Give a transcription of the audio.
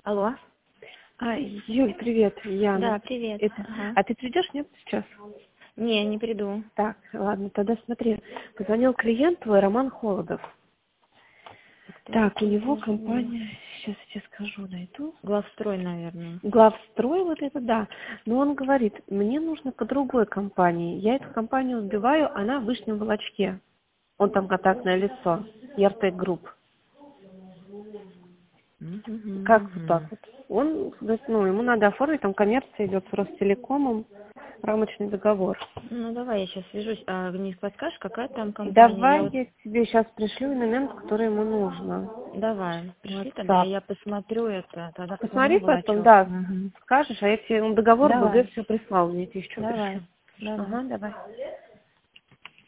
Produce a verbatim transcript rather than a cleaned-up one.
Алло. А, Юль, привет, Яна. Да, привет. Это... Ага. А ты придешь, нет, сейчас? Не, не приду. Так, ладно, тогда смотри. Позвонил клиент твой, Роман Холодов. Кто Так, у такой, него даже не- компания, сейчас я тебе скажу, найду. Главстрой, наверное. Главстрой, вот это да. Но он говорит, мне нужно по другой компании. Я эту компанию сбиваю, она в Вышнем Волочке. Он там контактное лицо. Яртек Групп. Мгм, Как вот так мгм. вот? Он, говорит, ну, ему надо оформить, там коммерция идет с Ростелекомом, рамочный договор. Ну, давай я сейчас свяжусь. А не подскажешь, какая там компания? Я Давай вот... я тебе сейчас пришлю элемент, который ему нужно. Давай, пришли тогда, WhatsApp. я посмотрю это. Тогда позвоню Посмотри потом, Волочок. да, Мгм. скажешь, а я тебе он договор БГ Давай, все прислал, мне тебе еще пришлю. давай, давай. Ага, давай.